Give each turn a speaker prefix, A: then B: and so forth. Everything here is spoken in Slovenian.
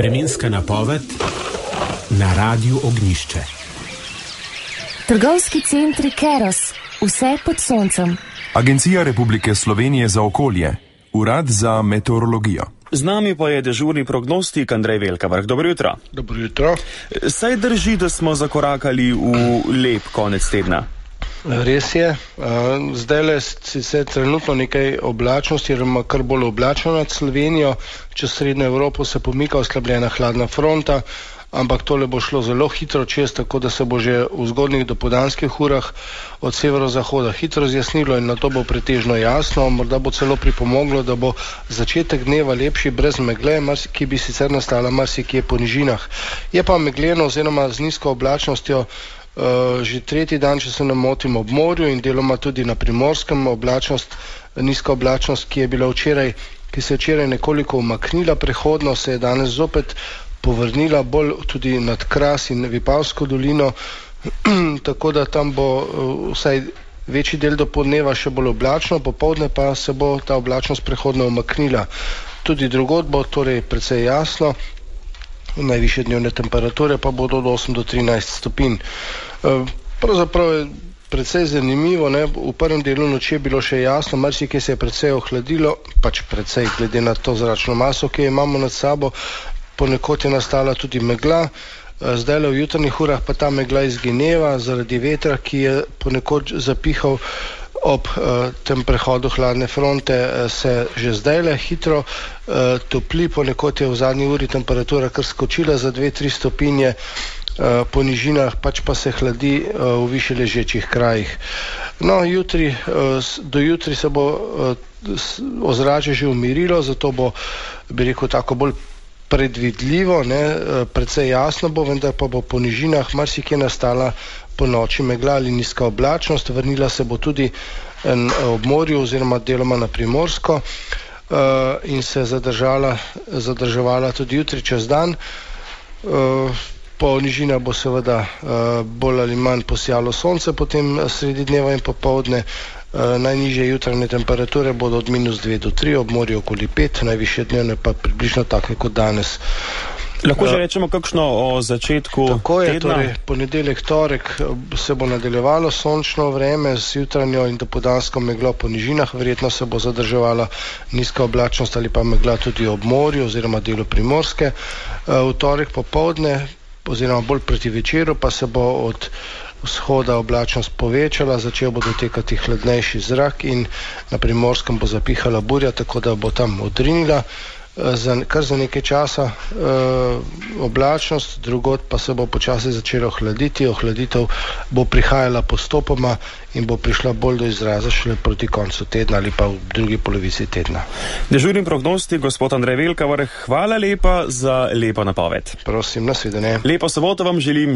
A: Vremenska napoved na Radiu Ognjišče.
B: Trgovski centri Keros, vse pod soncem.
C: Agencija Republike Slovenije za okolje, Urad za meteorologijo.
D: Z nami pa je dežurni prognostik Andrej Velkavrh. Dobro jutro.
E: Dobro jutro.
D: Saj drži, da smo zakorakali v lep konec tedna.
E: Res je. Zdaj le sicer trenutno nekaj oblačnosti, oziroma kar bolj oblačno nad Slovenijo. Čez srednjo Evropo se pomika oslabljena hladna fronta, ampak tole bo šlo zelo hitro čez, tako da se bo že v zgodnjih dopoldanskih urah od severozahoda hitro zjasnilo in na to bo pretežno jasno. Morda bo celo pripomoglo, da bo začetek dneva lepši brez megle, ki bi sicer nastala marsikje po nižinah. Je pa megleno oziroma z nizko oblačnostjo že tretji dan, če se ne motim, ob morju in deloma tudi na Primorskem. Nizka oblačnost, ki se je včeraj nekoliko umaknila prehodno, se je danes zopet povrnila bolj tudi nad Kras in Vipavsko dolino, tako da tam bo vsaj večji del dopoldneva še bolj oblačno, popoldne pa se bo ta oblačnost prehodno umaknila. Tudi drugod bo torej precej jasno, najvišje dnevne temperature pa bodo od 8 do 13 stopinj. Pravzaprav je precej zanimivo, ne? V prvem delu noči je bilo še jasno, marsikje se je precej ohladilo, pač precej glede na to zračno maso, ki jo imamo nad sabo. Ponekod je nastala tudi megla, zdaj v jutrnih urah pa ta megla izgineva zaradi vetra, ki je ponekod zapihal ob tem prehodu hladne fronte, se že zdaj hitro topli, ponekod je v zadnji uri temperatura kar skočila za 2-3 stopinje, po nižinah pač pa se hladi v više ležečih krajih. No, do jutri se bo ozračje že umirilo, zato bo, bi rekel, tako bolj predvidljivo, precej jasno bo, vendar pa bo po nižinah marsikje nastala po noči megla ali nizka oblačnost. Vrnila se bo tudi ob morju oziroma deloma na Primorsko in se zadrževala tudi jutri čez dan. Po nižinah bo seveda bolj ali manj posijalo sonce, potem sredi dneva in popoldne. Najnižje jutranje temperature bodo od -2 do 3, ob morju okoli 5, najvišje dnevne pa približno take kot danes.
D: Lahko že rečemo kakšno o začetku
E: tako je,
D: tedna?
E: Torej, ponedeljek, torek se bo nadaljevalo sončno vreme z jutranjo in dopoldansko meglo po nižinah, verjetno se bo zadrževala nizka oblačnost ali pa megla tudi ob morju oziroma delu Primorske. V torek popoldne oziroma bolj proti večeru pa se bo od vzhoda oblačnost povečala, začel bo dotekati hladnejši zrak in na Primorskem bo zapihala burja, tako da bo tam odrinila kar za nekaj časa oblačnost, drugod pa se bo počasi začelo hladiti. Ohladitev bo prihajala postopoma in bo prišla bolj do izraza šele proti koncu tedna ali pa v drugi polovici tedna.
D: Dežurni prognostik, gospod Andrej Velkavrh, hvala lepa za lepo napoved.
E: Prosim, nasvidenje.
D: Lepo soboto vam želim.